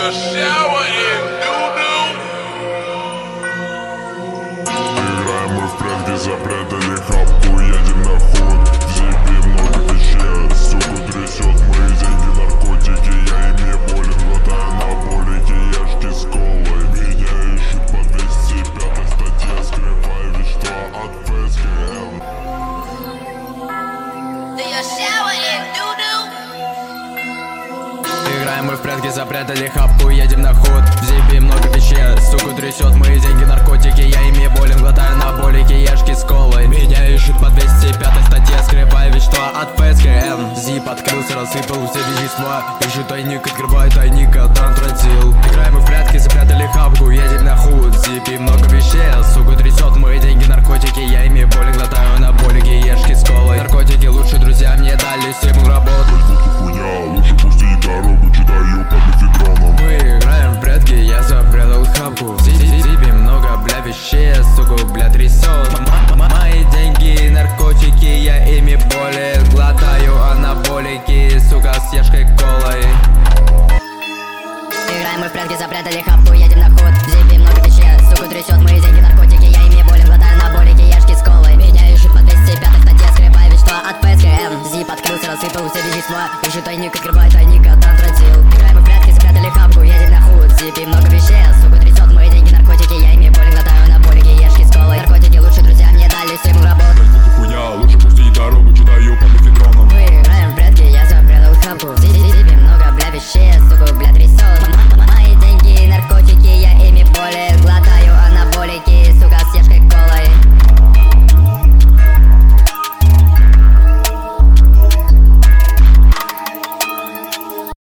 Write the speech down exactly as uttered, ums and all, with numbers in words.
your shower in doo-doo? Играем мы в прятки, запрятали хапку, едем на ход. В зипе много вещей, суку трясет, мои деньги, наркотики. Я ими болен, глотаю анаболики, яшки с колой. Меня ищут по двести пятой статье, скрываю вещества от эф эс ка эм. Do your shower in doo-doo? Играем мы в прятки, запрятали хапку, едем на ход. В зипе много вещей, суку трясет, мои деньги, наркотики. Я ими болен, глотаю анаболики, яшки с колой. Меня ищут по двести пятой статье, скрываю вещества от эф эс ка эм. Зип открылся, рассыпал все вещества. Ищу тайник, открываю тайник от антрацил. Играем мы в прятки, запрятали хапку, едем на худ. В зипе много вещей, суку трясет, мои деньги, наркотики. Я ими болен, глотаю анаболики, яшки с колой. Наркотики лучше друзья мне дали стимул работать. Хуйня, лучше пустить дорогу, читаю под эфедроном. Мы играем в прятки, я запрятал хапку. В зипе много, бля, вещей, суку, бля, трясет. Мои деньги, наркотики, я ими болен. Глотаю анаболики, сука, с яшкой колой. Играем мы в прятки, запрятали хапку, едем на ход. В зипе много вещей, суку трясет, мои деньги, наркотики. Я ими болен, глотаю анаболики, яшки с колой. Меня ищут по двести пятой статье, скрываю вещества от эф эс ка эм. Зип открылся, рассыпал все вещества. Ищу тайник, открываю тайник.